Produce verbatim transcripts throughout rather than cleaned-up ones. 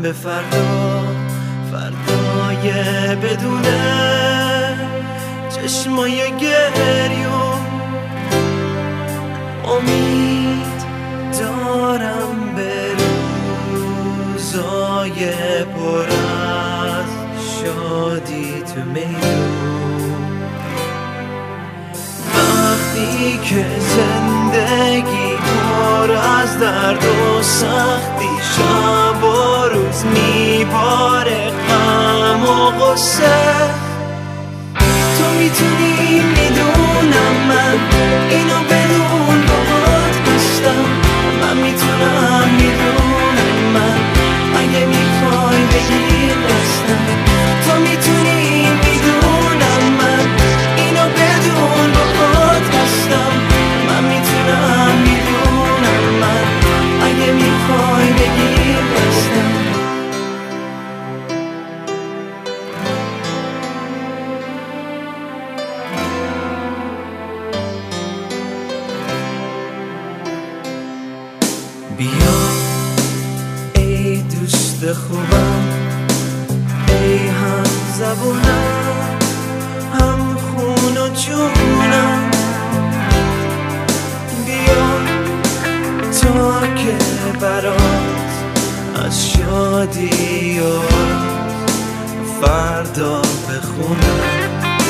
به فردا، فردای بدونه چشمای گریون. امید دارم به روزای پر از شادی تو میدون. وقتی که زندگی پر از درد و سختی، شب و روز میباره غم و غصه، تو میتونی میدونم من اینو بدون باهات بستم. من میتونم میدونم من اگه میخوای بگیر دستم. تو میتونی میدونم من اینو بدون باهات بستم. من میتونم میدونم من اگه میخوای بگیر دستم. بیا ای دوست خوبم، ای هم زبونم، هم خون و جونم. بیا تا که برات از شادی و فردا بخونم.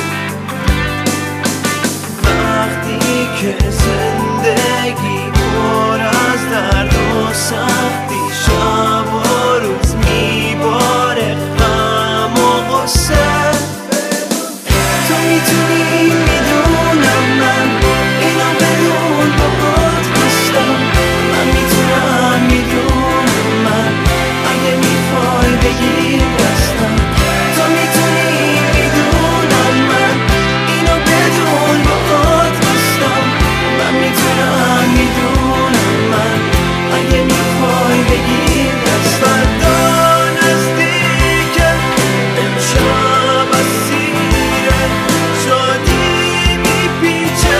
وقتی که زندگی پر از درد و سختی، شب و روز میباره غم و غصه، تو میتونی میدونم من اینو بدون باهات بستم. من میتونم میدونم من اگه میخوای بگیر دستم. تو میتونی میدونم من اینو بدون باهات بستم. من میتونم میدونم من اگه میخوای بگیر دستم. فردا نزدیکه، امشب اسیره، شادی میپیچه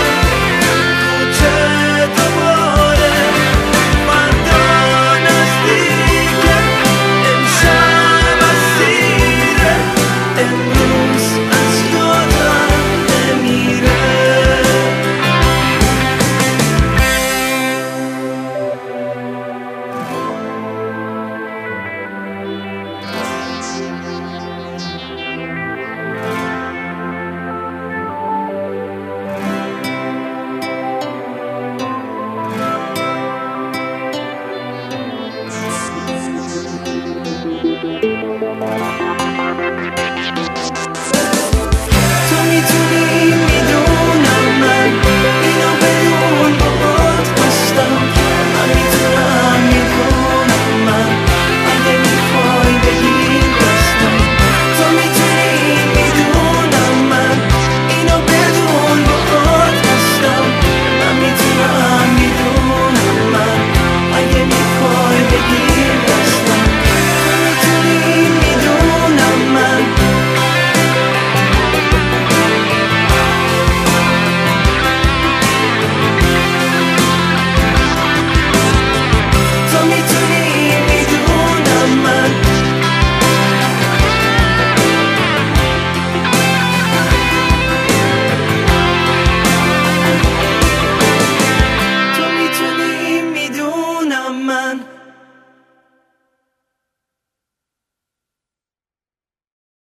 کوچه دوباره. فردا نزدیکه، امشب اسیره، امروز از یادم نمیره. تو میتونی